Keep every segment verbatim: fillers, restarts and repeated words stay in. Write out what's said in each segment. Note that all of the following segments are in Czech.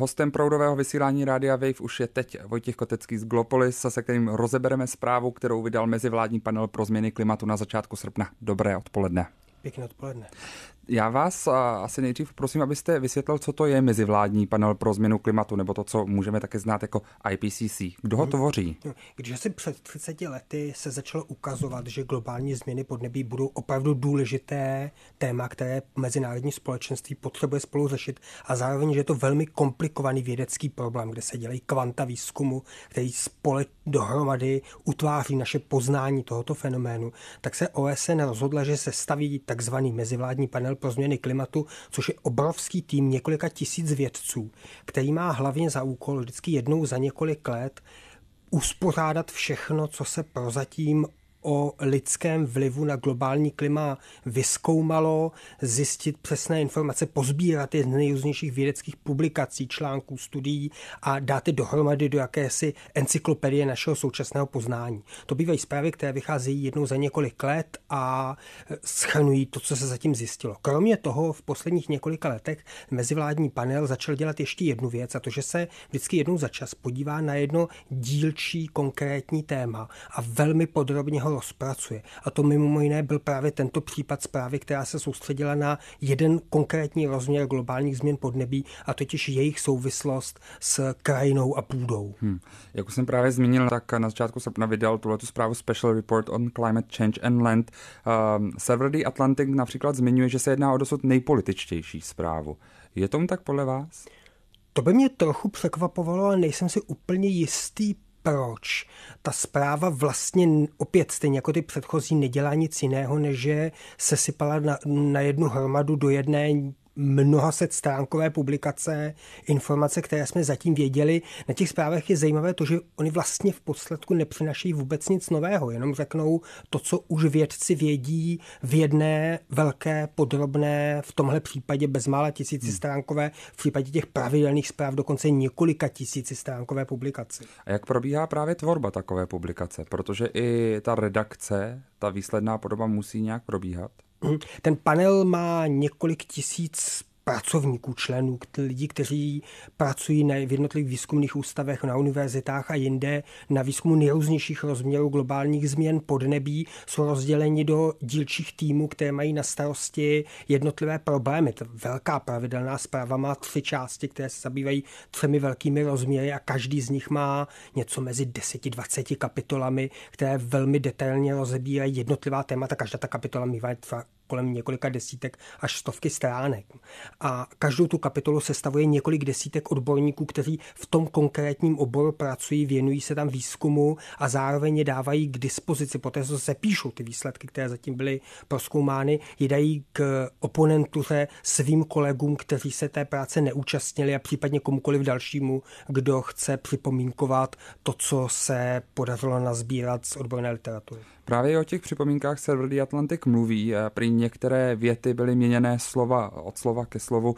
Hostem proudového vysílání Rádia Wave už je teď Vojtěch Kotecký z Glopolis, se kterým rozebereme zprávu, kterou vydal mezivládní panel pro změny klimatu na začátku srpna. Dobré odpoledne. Pěkné odpoledne. Já vás asi nejdřív prosím, abyste vysvětlil, co to je mezivládní panel pro změnu klimatu, nebo to, co můžeme také znát jako I P C C. Kdo ho tvoří? Když asi před třiceti lety se začalo ukazovat, že globální změny podnebí budou opravdu důležité téma, které mezinárodní společenství potřebuje spolu řešit, a zároveň, že je to velmi komplikovaný vědecký problém, kde se dělají kvanta výzkumu, který spole dohromady utváří naše poznání tohoto fenoménu, tak se O S N rozhodla, že se staví takzvaný mezivládní panel pro změny klimatu, což je obrovský tým několika tisíc vědců, který má hlavně za úkol vždycky jednou za několik let uspořádat všechno, co se prozatím o lidském vlivu na globální klima vyzkoumalo, zjistit přesné informace, pozbírat je z nejrůznějších vědeckých publikací, článků, studií a dát je dohromady do jakési encyklopedie našeho současného poznání. To bývají zprávy, které vycházejí jednou za několik let a shrnují to, co se zatím zjistilo. Kromě toho v posledních několika letech mezivládní panel začal dělat ještě jednu věc, a to, že se vždycky jednou za čas podívá na jedno dílčí konkrétní téma a velmi podrobně ho rozpracuje. A to mimo jiné byl právě tento případ zprávy, která se soustředila na jeden konkrétní rozměr globálních změn podnebí, a totiž jejich souvislost s krajinou a půdou. Hmm. Jak už jsem právě zmínil, tak na začátku srpna vydal tuhletu zprávu Special Report on Climate Change and Land. Um, server The Atlantic například zmiňuje, že se jedná o dosud nejpolitičtější zprávu. Je tomu tak podle vás? To by mě trochu překvapovalo, ale nejsem si úplně jistý, proč. Ta zpráva vlastně opět stejně jako ty předchozí nedělá nic jiného, než že se sypala na, na jednu hromadu do jedné mnoha set stránkové publikace, informace, které jsme zatím věděli. Na těch zprávách je zajímavé to, že oni vlastně v podstatku nepřinašejí vůbec nic nového, jenom řeknou to, co už vědci vědí v jedné velké, podrobné, v tomhle případě bezmála tisícistránkové, v případě těch pravidelných zpráv dokonce několika tisícistránkové publikace. A jak probíhá právě tvorba takové publikace? Protože i ta redakce, ta výsledná podoba musí nějak probíhat. Ten panel má několik tisíc pracovníků, členů, lidí, kteří pracují na jednotlivých výzkumných ústavech, na univerzitách a jinde na výzkumu nejrůznějších rozměrů globálních změn podnebí, jsou rozděleni do dílčích týmů, které mají na starosti jednotlivé problémy. Ta velká pravidelná zpráva má tři části, které se zabývají třemi velkými rozměry, a každý z nich má něco mezi deseti dvaceti kapitolami, které velmi detailně rozebírají jednotlivá témata. Každá ta kapitola mívá třeba kolem několika desítek až stovky stránek. A každou tu kapitolu sestavuje několik desítek odborníků, kteří v tom konkrétním oboru pracují, věnují se tam výzkumu a zároveň je dávají k dispozici, poté co se píšou ty výsledky, které zatím byly prozkoumány, je dají k oponentuře svým kolegům, kteří se té práce neúčastnili, a případně komukoliv dalšímu, kdo chce připomínkovat to, co se podařilo nazbírat z odborné literatury. Právě o těch připomínkách server The Atlantic mluví. Prý některé věty byly měněné slova od slova ke slovu.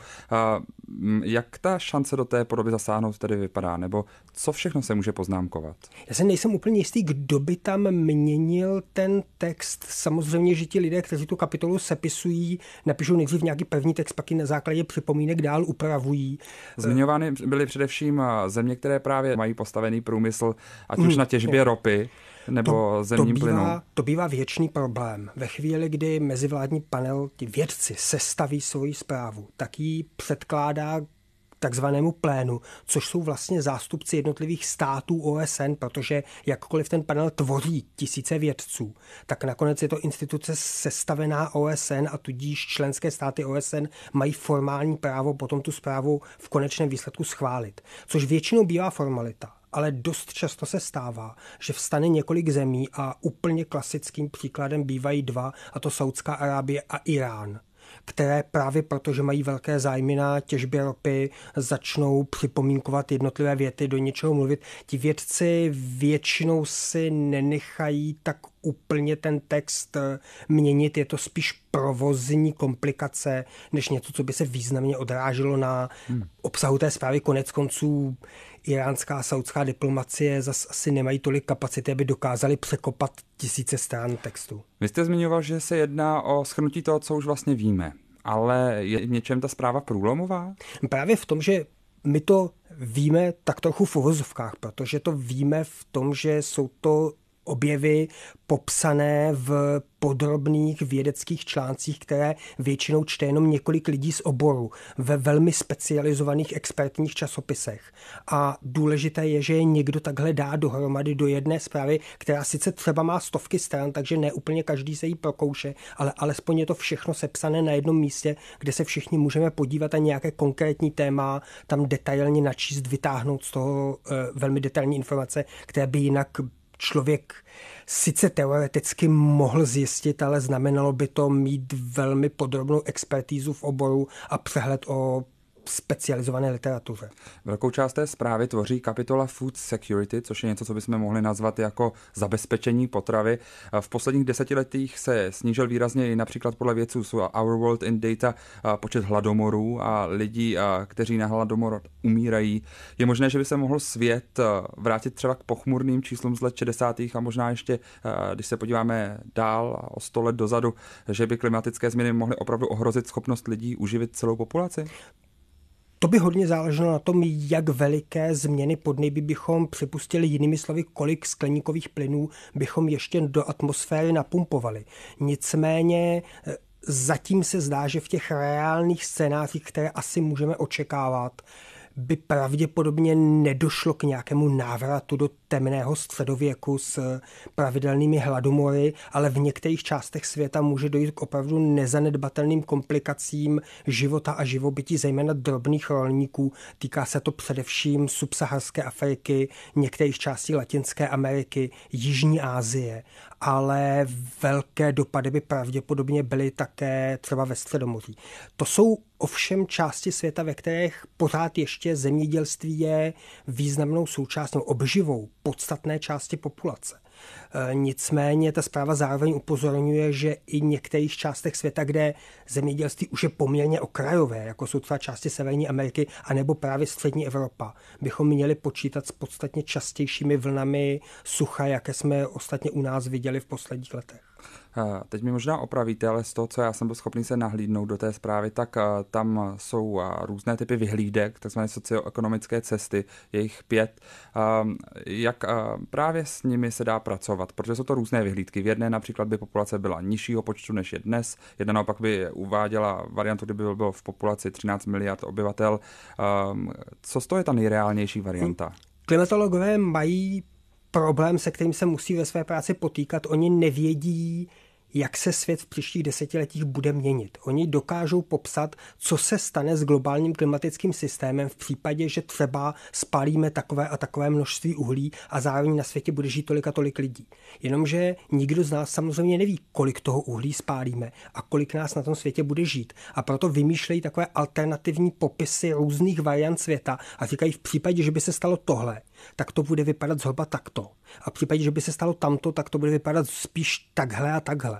Jak ta šance do té podoby zasáhnout tedy vypadá? Nebo co všechno se může poznámkovat? Já se nejsem úplně jistý, kdo by tam měnil ten text. Samozřejmě, že ti lidé, kteří tu kapitolu sepisují, napíšou nejdřív nějaký první text, pak ji na základě připomínek dál upravují. Zmiňovány byly především země, které právě mají postavený průmysl, ať už hmm, na těžbě je. ropy, nebo to, zemním to bývá, plynu. To bývá věčný problém. Ve chvíli, kdy mezivládní panel, ti vědci, sestaví svoji zprávu, tak ji předkládá takzvanému plénu, což jsou vlastně zástupci jednotlivých států O S N, protože jakkoliv ten panel tvoří tisíce vědců, tak nakonec je to instituce sestavená O S N, a tudíž členské státy O S N mají formální právo potom tu zprávu v konečném výsledku schválit, což většinou bývá formalita. Ale dost často se stává, že vstane několik zemí, a úplně klasickým příkladem bývají dva, a to Saudská Arábie a Irán, které právě proto, že mají velké zájmy na těžbě ropy, začnou připomínkovat jednotlivé věty, do něčeho mluvit. Ti vědci většinou si nenechají tak úplně ten text měnit, je to spíš provozní komplikace, než něco, co by se významně odráželo na obsahu té zprávy. Konec konců iránská a saudská diplomacie zas asi nemají tolik kapacity, aby dokázali překopat tisíce strán textu. Vy jste zmiňoval, že se jedná o shrnutí toho, co už vlastně víme, ale je v něčem ta zpráva průlomová? Právě v tom, že my to víme tak trochu v uvozovkách, protože to víme v tom, že jsou to objevy popsané v podrobných vědeckých článcích, které většinou čte jenom několik lidí z oboru ve velmi specializovaných expertních časopisech. A důležité je, že je někdo takhle dá dohromady do jedné zprávy, která sice třeba má stovky stran, takže ne úplně každý se jí prokouše, ale alespoň je to všechno sepsané na jednom místě, kde se všichni můžeme podívat a nějaké konkrétní téma tam detailně načíst, vytáhnout z toho e, velmi detailní informace, které by jinak člověk sice teoreticky mohl zjistit, ale znamenalo by to mít velmi podrobnou expertízu v oboru a přehled o specializované literatuře. Velkou část té zprávy tvoří kapitola Food Security, což je něco, co bychom mohli nazvat jako zabezpečení potravy. V posledních desetiletích se snížil výrazně i například podle vědců Our World in Data počet hladomorů a lidí, kteří na hladomor umírají. Je možné, že by se mohl svět vrátit třeba k pochmurným číslům z let šedesátých a možná ještě, když se podíváme dál o sto let dozadu, že by klimatické změny mohly opravdu ohrozit schopnost lidí uživit celou populaci? To by hodně záleželo na tom, jak veliké změny podnebí bychom připustili, jinými slovy, kolik skleníkových plynů bychom ještě do atmosféry napumpovali. Nicméně zatím se zdá, že v těch reálných scénářích, které asi můžeme očekávat, by pravděpodobně nedošlo k nějakému návratu do temného středověku s pravidelnými hladomory, ale v některých částech světa může dojít k opravdu nezanedbatelným komplikacím života a živobytí, zejména drobných rolníků. Týká se to především subsaharské Afriky, některých částí Latinské Ameriky, Jižní Asie, ale velké dopady by pravděpodobně byly také třeba ve Středomoří. To jsou ovšem části světa, ve kterých pořád ještě zemědělství je významnou součástí, obživou podstatné části populace. Nicméně ta zpráva zároveň upozorňuje, že i v některých částech světa, kde zemědělství už je poměrně okrajové, jako jsou třeba části Severní Ameriky anebo právě střední Evropa, bychom měli počítat s podstatně častějšími vlnami sucha, jaké jsme ostatně u nás viděli v posledních letech. Teď mi možná opravíte, ale z toho, co já jsem byl schopný se nahlídnout do té zprávy, tak tam jsou různé typy vyhlídek, takzvané socioekonomické cesty, je jich pět. Jak právě s nimi se dá pracovat? Protože jsou to různé vyhlídky. V jedné například by populace byla nižšího počtu než je dnes, jedna naopak by uváděla variantu, kdyby bylo v populaci třináct miliard obyvatel. Co z toho je ta nejreálnější varianta? Klimatologové mají problém, se kterým se musí ve své práci potýkat. Oni nevědí, jak se svět v příštích desetiletích bude měnit. Oni dokážou popsat, co se stane s globálním klimatickým systémem v případě, že třeba spálíme takové a takové množství uhlí a zároveň na světě bude žít tolik a tolik lidí. Jenomže nikdo z nás samozřejmě neví, kolik toho uhlí spálíme a kolik nás na tom světě bude žít. A proto vymýšlejí takové alternativní popisy různých variant světa a říkají, v případě, že by se stalo tohle, tak to bude vypadat zhruba takto. A v případě, že by se stalo tamto, tak to bude vypadat spíš takhle a takhle.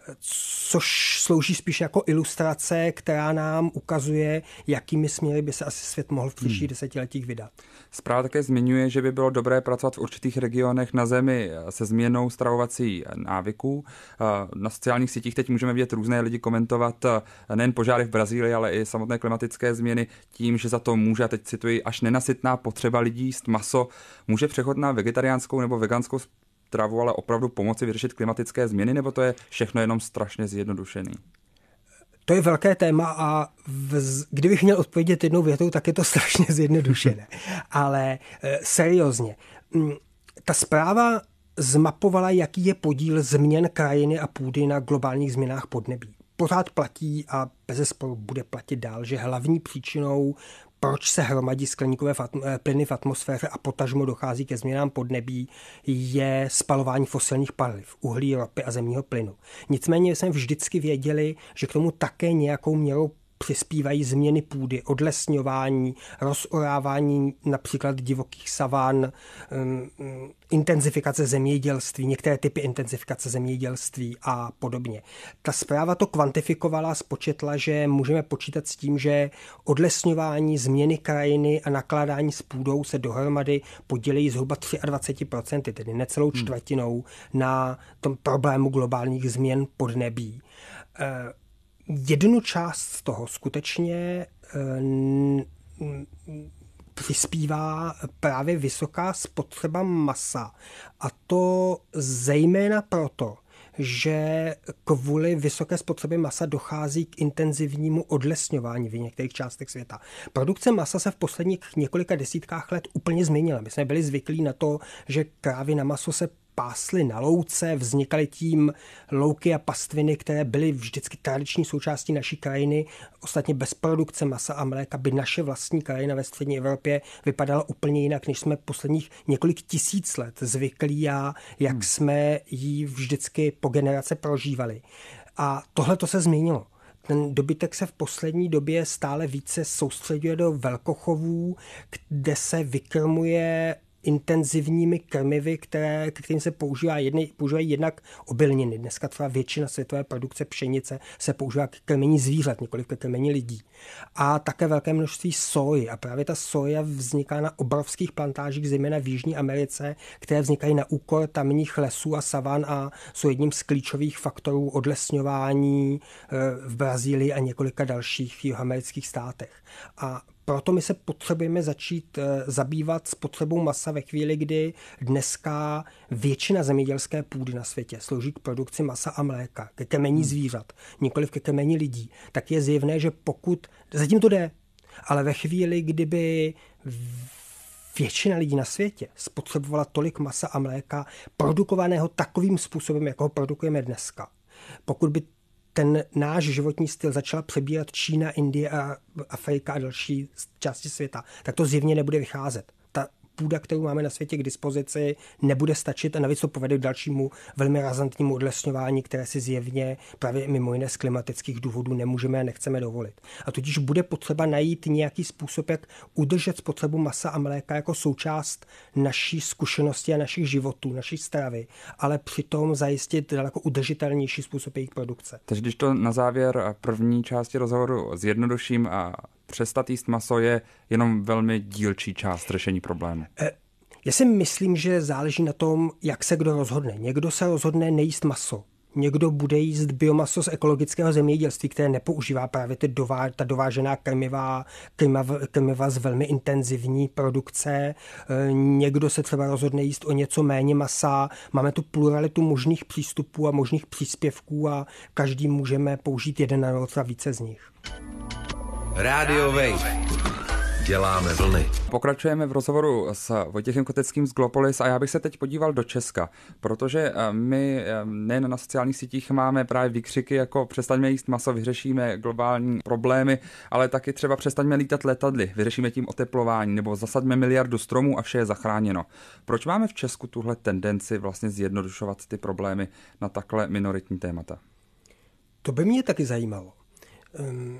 Což slouží spíš jako ilustrace, která nám ukazuje, jakými směry by se asi svět mohl v příštích hmm. desetiletích vydat. Zpráva také zmiňuje, že by bylo dobré pracovat v určitých regionech na Zemi se změnou stravovací návyků. Na sociálních sítích teď můžeme vidět různé lidi komentovat nejen požáry v Brazílii, ale i samotné klimatické změny tím, že za to může, a teď cituji, až nenasytná potřeba lidí jíst maso. Může přechod na vegetariánskou nebo veganskou stravu ale opravdu pomoci vyřešit klimatické změny, nebo to je všechno jenom strašně zjednodušený? To je velké téma a vz, kdybych měl odpovědět jednou větou, tak je to strašně zjednodušené. Ale e, seriózně, m, ta zpráva zmapovala, jaký je podíl změn krajiny a půdy na globálních změnách podnebí. Pořád platí a bezesporu bude platit dál, že hlavní příčinou, proč se hromadí skleníkové plyny v atmosféře a potažmo dochází ke změnám podnebí, je spalování fosilních paliv, uhlí, ropy a zemního plynu. Nicméně jsme vždycky věděli, že k tomu také nějakou měrou přispívají změny půdy, odlesňování, rozorávání například divokých savan, um, intenzifikace zemědělství, některé typy intenzifikace zemědělství a podobně. Ta zpráva to kvantifikovala, spočetla, že můžeme počítat s tím, že odlesňování, změny krajiny a nakládání s půdou se dohromady podělí zhruba dvacet tři procent, tedy necelou čtvrtinou na tom problému globálních změn podnebí. Uh, Jednu část z toho skutečně přispívá právě vysoká spotřeba masa. A to zejména proto, že kvůli vysoké spotřebě masa dochází k intenzivnímu odlesňování v některých částech světa. Produkce masa se v posledních několika desítkách let úplně změnila. My jsme byli zvyklí na to, že krávy na maso se pásly na louce, vznikaly tím louky a pastviny, které byly vždycky tradiční součástí naší krajiny. Ostatně bez produkce masa a mléka by naše vlastní krajina ve střední Evropě vypadala úplně jinak, než jsme posledních několik tisíc let zvyklí a jak hmm. jsme ji vždycky po generace prožívali. A tohle to se změnilo. Ten dobytek se v poslední době stále více soustředuje do velkochovů, kde se vykrmuje intenzivními krmivy, které, kterým se používá jedny, používají jednak obilniny. Dneska třeba většina světové produkce pšenice se používá k krmení zvířat, nikoliv k krmení lidí. A také velké množství soji. A právě ta soja vzniká na obrovských plantážích, zejména v Jižní Americe, které vznikají na úkor tamních lesů a savan a jsou jedním z klíčových faktorů odlesňování v Brazílii a několika dalších jihoamerických státech. A proto my se potřebujeme začít zabývat spotřebou masa ve chvíli, kdy dneska většina zemědělské půdy na světě slouží k produkci masa a mléka, ke krmení zvířat, nikoliv ke krmení lidí. Tak je zjevné, že pokud, zatím to jde, ale ve chvíli, kdyby většina lidí na světě spotřebovala tolik masa a mléka produkovaného takovým způsobem, jako ho produkujeme dneska, pokud by ten náš životní styl začala přebírat Čína, Indie a Afrika a další části světa, tak to zjevně nebude vycházet. Ta půda, kterou máme na světě k dispozici, nebude stačit a navíc to povede k dalšímu velmi razantnímu odlesňování, které si zjevně právě mimo jiné z klimatických důvodů nemůžeme a nechceme dovolit. A tudíž bude potřeba najít nějaký způsob, jak udržet spotřebu masa a mléka jako součást naší zkušenosti a našich životů, naší stravy, ale přitom zajistit daleko udržitelnější způsob jejich produkce. Takže když to na závěr první části rozhovoru zjednoduším, a přestat jíst maso je jenom velmi dílčí část řešení problému. Já si myslím, že záleží na tom, jak se kdo rozhodne. Někdo se rozhodne nejíst maso. Někdo bude jíst biomaso z ekologického zemědělství, které nepoužívá právě ty dová, ta dovážená krmiva, krmiva, krmiva z velmi intenzivní produkce. Někdo se třeba rozhodne jíst o něco méně masa. Máme tu pluralitu možných přístupů a možných příspěvků a každý můžeme použít jeden nebo třeba více z nich. Radio Wave. Děláme vlny. Pokračujeme v rozhovoru s Vojtěchem Koteckým z Glopolis a já bych se teď podíval do Česka, protože my nejen na sociálních sítích máme právě výkřiky jako přestaňme jíst maso, vyřešíme globální problémy, ale taky třeba přestaňme lítat letadly, vyřešíme tím oteplování, nebo zasaďme miliardu stromů a vše je zachráněno. Proč máme v Česku tuhle tendenci vlastně zjednodušovat ty problémy na takhle minoritní témata? To by mě taky zajímalo. Um...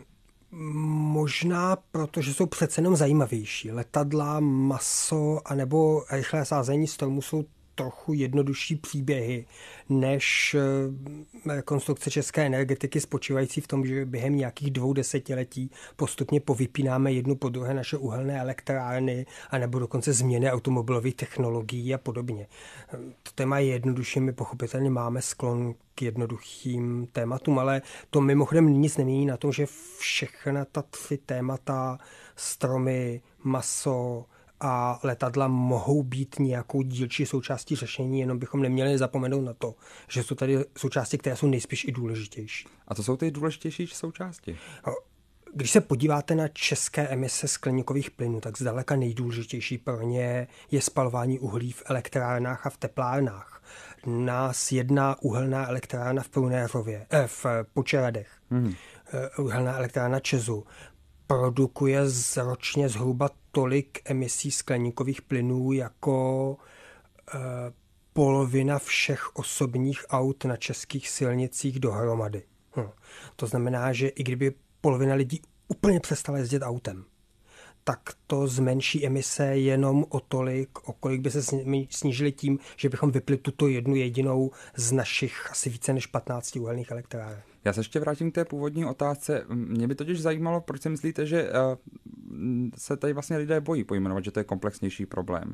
Možná proto, že jsou přece jenom zajímavější. Letadla, maso anebo rychlé sázení stromů jsou trochu jednodušší příběhy než rekonstrukce české energetiky spočívající v tom, že během nějakých dvou desetiletí postupně povypínáme jednu po druhé naše uhelné elektrárny anebo dokonce změny automobilových technologií a podobně. To téma je jednodušší, my pochopitelně máme sklon k jednoduchým tématům, ale to mimochodem nic nemění na tom, že všechna ta tři témata, stromy, maso a letadla mohou být nějakou dílčí součástí řešení, jenom bychom neměli zapomenout na to, že jsou tady součásti, které jsou nejspíš i důležitější. A to jsou ty důležitější součásti? Když se podíváte na české emise skleníkových plynů, tak zdaleka nejdůležitější pro ně je spalování uhlí v elektrárnách a v teplárnách. Nás jedna uhelná elektrárna v Prunéřově, eh, v Počeradech, hmm. uhelná elektrárna ČEZu, produkuje ročně zhruba tolik emisí skleníkových plynů jako e, polovina všech osobních aut na českých silnicích dohromady. Hm. To znamená, že i kdyby polovina lidí úplně přestala jezdit autem, tak to zmenší emise jenom o tolik, o kolik by se snížily tím, že bychom vypli tuto jednu jedinou z našich asi více než patnácti uhelných elektráren. Já se ještě vrátím k té původní otázce. Mě by totiž zajímalo, proč si myslíte, že se tady vlastně lidé bojí pojmenovat, že to je komplexnější problém.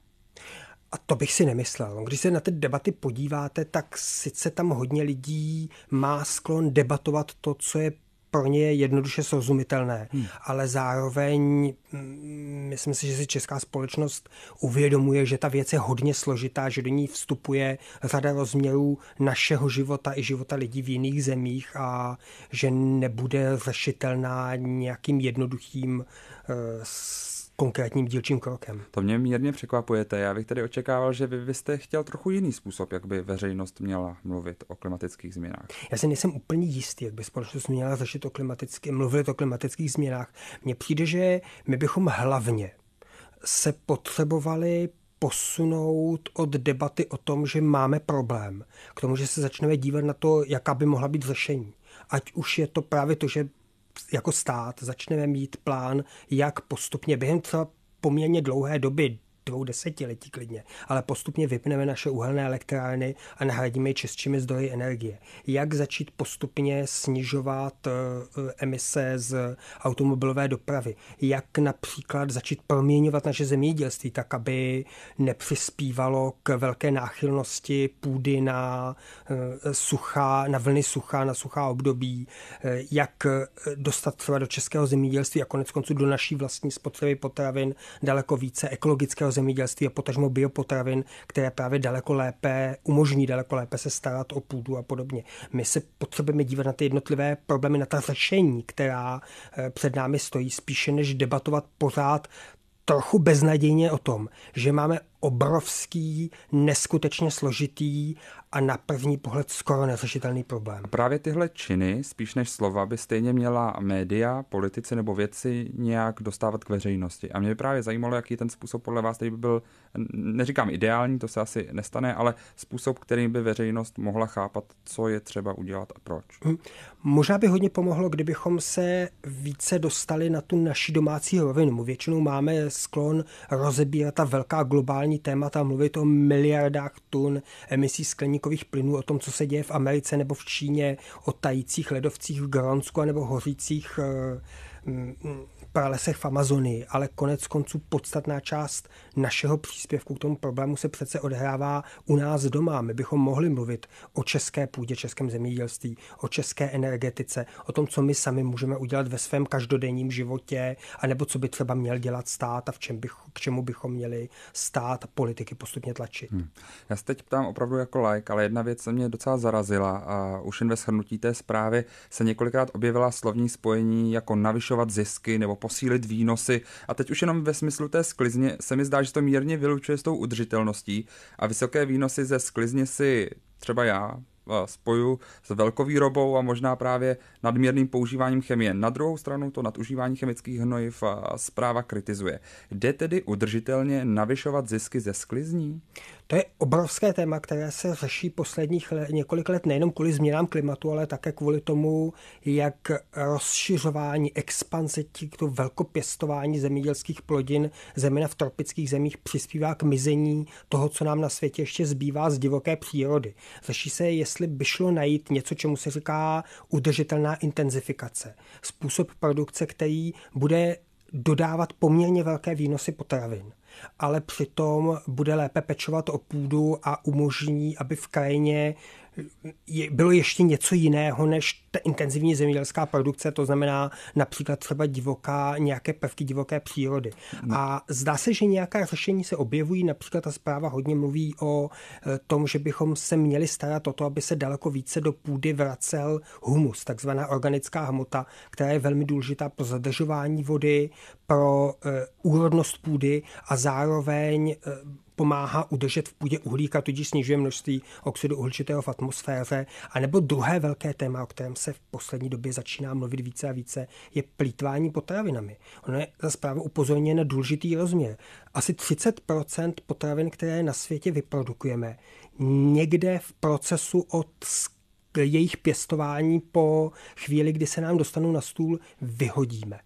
A to bych si nemyslel. Když se na ty debaty podíváte, tak sice tam hodně lidí má sklon debatovat to, co je pro ně jednoduše srozumitelné, hmm. ale zároveň myslím si, že si česká společnost uvědomuje, že ta věc je hodně složitá, že do ní vstupuje řada rozměrů našeho života i života lidí v jiných zemích a že nebude řešitelná nějakým jednoduchým konkrétním dílčím krokem. To mě mírně překvapujete. Já bych tedy očekával, že vy byste chtěl trochu jiný způsob, jak by veřejnost měla mluvit o klimatických změnách. Já si nejsem úplně jistý, jak by společnost měla řešit o klimatických, mluvit o klimatických změnách. Mně přijde, že my bychom hlavně se potřebovali posunout od debaty o tom, že máme problém, k tomu, že se začneme dívat na to, jaká by mohla být řešení. Ať už je to právě to, že jako stát začneme mít plán, jak postupně během třeba poměrně dlouhé doby, dvou desetiletí klidně, ale postupně vypneme naše uhelné elektrárny a nahradíme je čistšími zdroji energie. Jak začít postupně snižovat emise z automobilové dopravy. Jak například začít proměňovat naše zemědělství tak, aby nepřispívalo k velké náchylnosti půdy na suchá, na vlny sucha, na suchá období. Jak dostat třeba do českého zemědělství a konec konců do naší vlastní spotřeby potravin daleko více ekologického zemědělství a potažmo biopotravin, které právě daleko lépe umožní daleko lépe se starat o půdu a podobně. My se potřebujeme dívat na ty jednotlivé problémy, na ta řešení, která před námi stojí, spíše než debatovat pořád trochu beznadějně o tom, že máme obrovský, neskutečně složitý a na první pohled skoro neřešitelný problém. Právě tyhle činy, spíš než slova, by stejně měla média, politici nebo vědci nějak dostávat k veřejnosti. A mě by právě zajímalo, jaký ten způsob podle vás, který by byl, neříkám ideální, to se asi nestane, ale způsob, kterým by veřejnost mohla chápat, co je třeba udělat a proč. Hmm. Možná by hodně pomohlo, kdybychom se více dostali na tu naši domácí rovinu. Většinou máme sklon rozebírat ta velká globální témata, mluvit o miliardách tun emisí skleníkových plynů, o tom, co se děje v Americe nebo v Číně, o tajících ledovcích v Grónsku nebo hořících pralesech v Amazonii, ale konec konců podstatná část našeho příspěvku k tomu problému se přece odehrává u nás doma. My bychom mohli mluvit o české půdě, českém zemědělství, o české energetice, o tom, co my sami můžeme udělat ve svém každodenním životě, anebo co by třeba měl dělat stát a v čem bych, k čemu bychom měli stát a politiky postupně tlačit. Hmm. Já se teď ptám opravdu jako laik, ale jedna věc se mě docela zarazila a už jen ve shrnutí té zprávy se několikrát objevila slovní spojení jako navyšovat zisky nebo posílit výnosy a teď už jenom ve smyslu té sklizně se mi zdá, že to mírně vylučuje s tou udržitelností a vysoké výnosy ze sklizně si třeba já spoju s velkovýrobou a možná právě nadměrným používáním chemie. Na druhou stranu to nadužívání chemických hnojiv zpráva kritizuje. Jde tedy udržitelně navyšovat zisky ze sklizní? To je obrovské téma, které se řeší posledních let, několik let nejenom kvůli změnám klimatu, ale také kvůli tomu, jak rozšiřování, expanze těchto velkopěstování zemědělských plodin, zejména v tropických zemích, přispívá k mizení toho, co nám na světě ještě zbývá z divoké přírody. Řeší se, jestli by šlo najít něco, čemu se říká udržitelná intenzifikace. Způsob produkce, který bude dodávat poměrně velké výnosy potravin, ale přitom bude lépe pečovat o půdu a umožní, aby v krajině bylo ještě něco jiného než ta intenzivní zemědělská produkce, to znamená například třeba divoká, nějaké prvky divoké přírody. No. A zdá se, že nějaká řešení se objevují, například ta zpráva hodně mluví o tom, že bychom se měli starat o to, aby se daleko více do půdy vracel humus, takzvaná organická hmota, která je velmi důležitá pro zadržování vody, pro uh, úrodnost půdy a zároveň uh, pomáhá udržet v půdě uhlík a tudíž snižuje množství oxidu uhličitého v atmosféře. A nebo druhé velké téma, o kterém se v poslední době začíná mluvit více a více, je plýtvání potravinami. Ono je za zprávu upozorněno na důležitý rozměr. Asi třicet procent potravin, které na světě vyprodukujeme, někde v procesu od jejich pěstování po chvíli, kdy se nám dostanou na stůl, vyhodíme.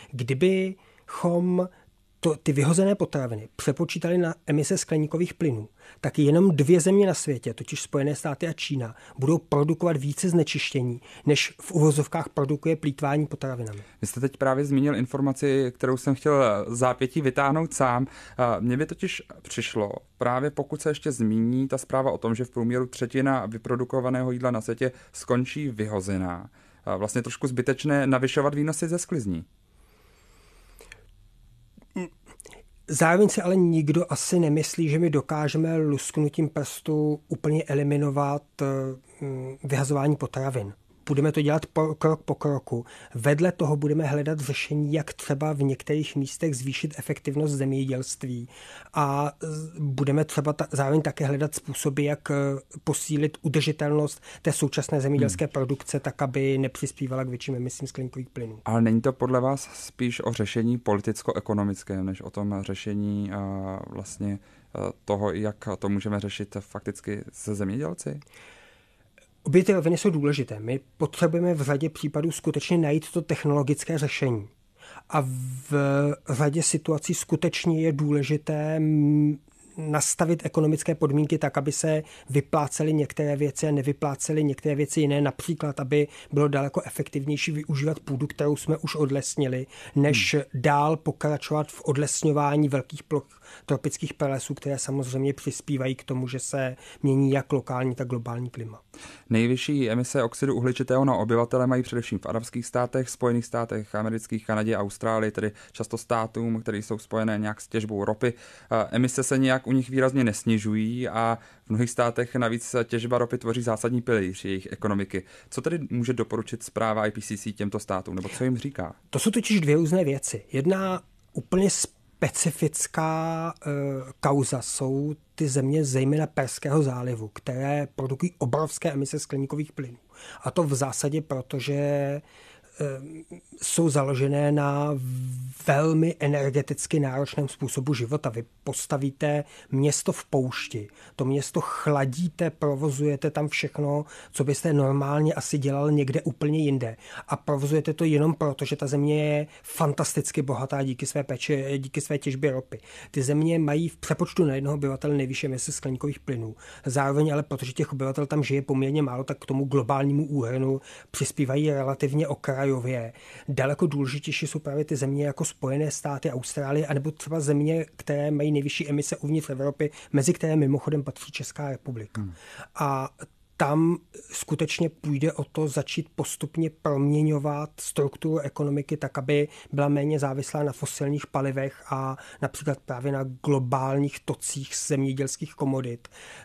Kdybychom to, ty vyhozené potraviny přepočítali na emise skleníkových plynů, tak jenom dvě země na světě, totiž Spojené státy a Čína, budou produkovat více znečištění, než v uvozovkách produkuje plýtvání potravinami. Vy jste teď právě zmínil informaci, kterou jsem chtěl zápětí vytáhnout sám. Mně by totiž přišlo, právě pokud se ještě zmíní ta zpráva o tom, že v průměru třetina vyprodukovaného jídla na světě skončí vyhozená. vlastně trošku zbytečné navyšovat výnosy ze sklizní. Zároveň si ale nikdo asi nemyslí, že my dokážeme lusknutím prstu úplně eliminovat vyhazování potravin. Budeme to dělat po, krok po kroku. Vedle toho budeme hledat řešení, jak třeba v některých místech zvýšit efektivnost zemědělství. A budeme třeba ta, zároveň také hledat způsoby, jak posílit udržitelnost té současné zemědělské hmm. produkce, tak, aby nepřispívala k větším emisím skleníkových plynů. Ale není to podle vás spíš o řešení politicko-ekonomickém, než o tom řešení uh, vlastně uh, toho, jak to můžeme řešit fakticky se zemědělci? Obě ty roviny jsou důležité. My potřebujeme v řadě případů skutečně najít to technologické řešení. A v řadě situací skutečně je důležité nastavit ekonomické podmínky tak, aby se vyplácely některé věci a nevyplácely některé věci jiné. Například, aby bylo daleko efektivnější využívat půdu, kterou jsme už odlesnili, než hmm. dál pokračovat v odlesňování velkých ploch tropických pralesů, které samozřejmě přispívají k tomu, že se mění jak lokální, tak globální klima. Nejvyšší emise oxidu uhličitého na obyvatele mají především v arabských státech, Spojených státech amerických, Kanadě a Austrálii, tedy často státům, které jsou spojené nějak s těžbou ropy. Emise se nějak u nich výrazně nesnižují a v mnohých státech navíc těžba ropy tvoří zásadní pilíř jejich ekonomiky. Co tedy může doporučit zpráva I P C C těmto státům, nebo co jim říká? To jsou totiž dvě různé věci. Jedna úplně specifická e, kauza jsou ty země zejména Perského zálivu, které produkují obrovské emise skleníkových plynů. A to v zásadě proto, že jsou založené na velmi energeticky náročném způsobu života. Vy postavíte město v poušti, to město chladíte, provozujete tam všechno, co byste normálně asi dělal někde úplně jinde. A provozujete to jenom proto, že ta země je fantasticky bohatá díky své péči, díky své těžbě ropy. Ty země mají v přepočtu na jednoho obyvatele nejvyšší emise skleníkových plynů. Zároveň ale, protože těch obyvatel tam žije poměrně málo, tak k tomu globálnímu úhrnu přispívají relativně okrajově. Daleko důležitější jsou právě ty země jako Spojené státy, Austrálie, anebo třeba země, které mají nejvyšší emise uvnitř Evropy, mezi které mimochodem patří Česká republika. Hmm. A tam skutečně půjde o to začít postupně proměňovat strukturu ekonomiky tak, aby byla méně závislá na fosilních palivech a například právě na globálních tocích zemědělských komodit.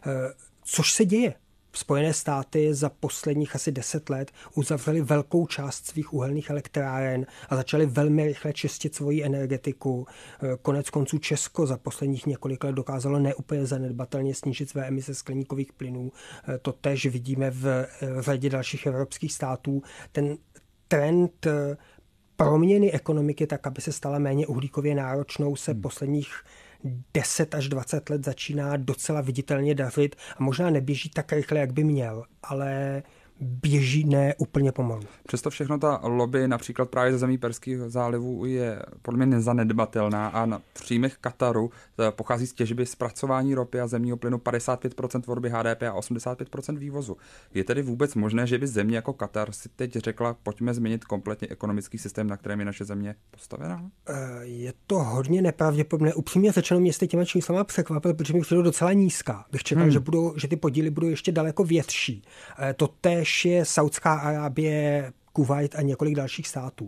Což se děje. Spojené státy za posledních asi deset let uzavřely velkou část svých uhelných elektráren a začaly velmi rychle čistit svoji energetiku. Konec konců Česko za posledních několik let dokázalo neúplně zanedbatelně snížit své emise skleníkových plynů. To též vidíme v řadě dalších evropských států. Ten trend proměny ekonomiky tak, aby se stala méně uhlíkově náročnou, se hmm. posledních deset až dvacet let začíná docela viditelně dařit a možná neběží tak rychle, jak by měl, ale běží ne úplně pomalu. Přesto všechno ta lobby například právě ze zemí Perského zálivu je podle mě nezanedbatelná a na příjmech Kataru pochází z těžby, zpracování ropy a zemního plynu padesát pět procent tvorby H D P a osmdesát pět procent vývozu. Je tedy vůbec možné, že by země jako Katar si teď řekla, pojďme změnit kompletně ekonomický systém, na kterém je naše země postavená? Je to hodně nepravděpodobné. Upřímně řečeno, mě jste těma číslama překvapil, protože mi přijdou docela nízká. Bych čekal, hmm. že, budou, že ty podíly budou ještě daleko větší. To též je Saudská Arábie, Kuvajt a několik dalších států.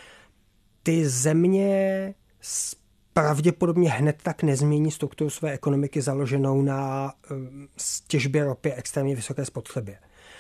Ty země pravděpodobně hned tak nezmění strukturu své ekonomiky založenou na těžbě ropy a extrémně vysoké spotřebě.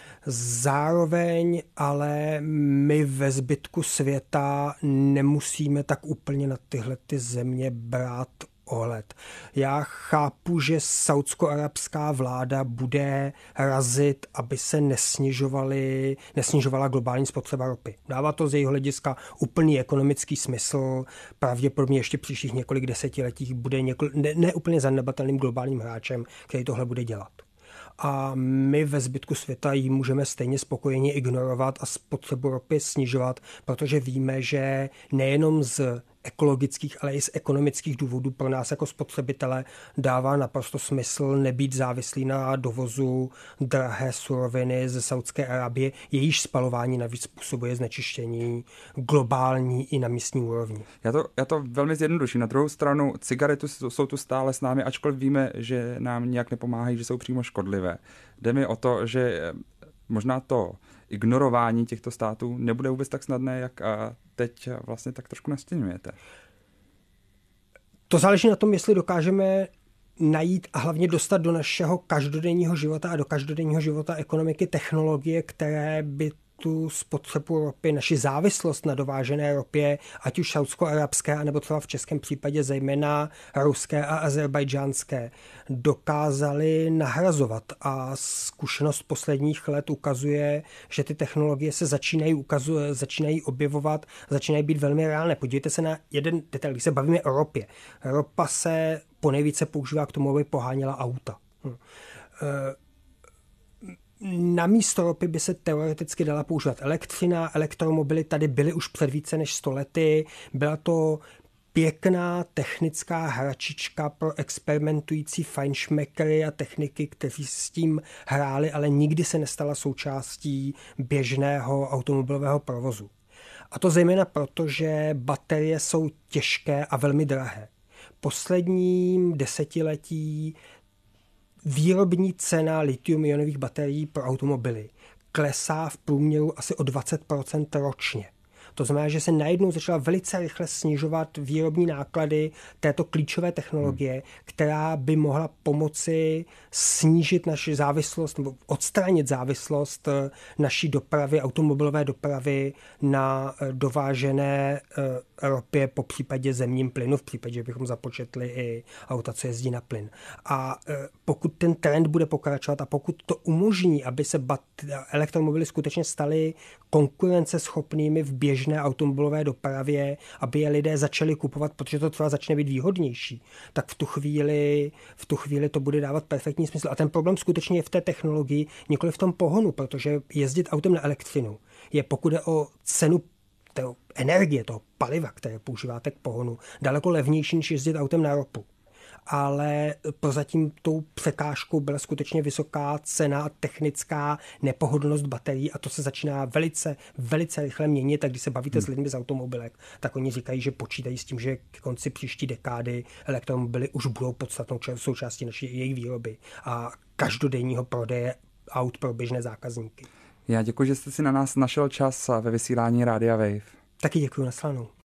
Zároveň ale my ve zbytku světa nemusíme tak úplně na tyhle ty země brát ohled. Já chápu, že saudsko-arabská vláda bude razit, aby se nesnižovaly, nesnižovala globální spotřeba ropy. Dává to z jejího hlediska úplný ekonomický smysl. Pravděpodobně ještě příštích několik desetiletích bude několik, ne, ne úplně zanedbatelným globálním hráčem, který tohle bude dělat. A my ve zbytku světa ji můžeme stejně spokojeně ignorovat a spotřebu ropy snižovat, protože víme, že nejenom z ekologických, ale i z ekonomických důvodů pro nás jako spotřebitele dává naprosto smysl nebýt závislý na dovozu drahé suroviny ze Saudské Arábie, jejíž spalování navíc způsobuje znečištění globální i na místní úrovni. Já to, já to velmi zjednoduším. Na druhou stranu cigarety jsou tu stále s námi, ačkoliv víme, že nám nějak nepomáhají, že jsou přímo škodlivé. Jde mi o to, že možná to ignorování těchto států nebude vůbec tak snadné, jak teď vlastně tak trošku nastěňujete. To záleží na tom, jestli dokážeme najít a hlavně dostat do našeho každodenního života a do každodenního života ekonomiky technologie, které by tu spotřebu ropy, naši závislost na dovážené ropě, ať už saudsko-arabské, anebo třeba v českém případě zejména ruské a azerbajdžánské, dokázali nahrazovat. A zkušenost posledních let ukazuje, že ty technologie se začínají, ukazuje, začínají objevovat, začínají být velmi reálné. Podívejte se na jeden detail, když se bavíme o ropě. Ropa se ponejvíce používá k tomu, aby poháněla auta. Hm. Na místo ropy by se teoreticky dala používat elektřina, elektromobily tady byly už před více než sto lety. Byla to pěkná technická hračička pro experimentující fajnšmekry a techniky, kteří s tím hráli, ale nikdy se nestala součástí běžného automobilového provozu. A to zejména proto, že baterie jsou těžké a velmi drahé. Posledním desetiletí výrobní cena lithium-ionových baterií pro automobily klesá v průměru asi o dvacet procent ročně. To znamená, že se najednou začala velice rychle snižovat výrobní náklady této klíčové technologie, hmm. která by mohla pomoci snížit naši závislost nebo odstranit závislost naší dopravy, automobilové dopravy na dovážené ropě, po případě zemním plynu, v případě, že bychom započetli i auta, co jezdí na plyn. A pokud ten trend bude pokračovat a pokud to umožní, aby se bat- elektromobily skutečně staly konkurenceschopnými v běžné automobilové dopravě, aby je lidé začali kupovat, protože to třeba začne být výhodnější, tak v tu chvíli, v tu chvíli to bude dávat perfektní smysl. A ten problém skutečně je v té technologii, nikoli v tom pohonu, protože jezdit autem na elektřinu je, pokud je o cenu té energie, toho paliva, které používáte k pohonu, daleko levnější, než jezdit autem na ropu. Ale prozatím tou překážkou byla skutečně vysoká cena a technická nepohodlnost baterií a to se začíná velice, velice rychle měnit. Tak když se bavíte hmm. s lidmi z automobilek, tak oni říkají, že počítají s tím, že k konci příští dekády elektromobily už budou podstatnou součástí naší jejich výroby a každodenního prodeje aut pro běžné zákazníky. Já děkuji, že jste si na nás našel čas ve vysílání Rádia Wave. Taky děkuji, na shledanou.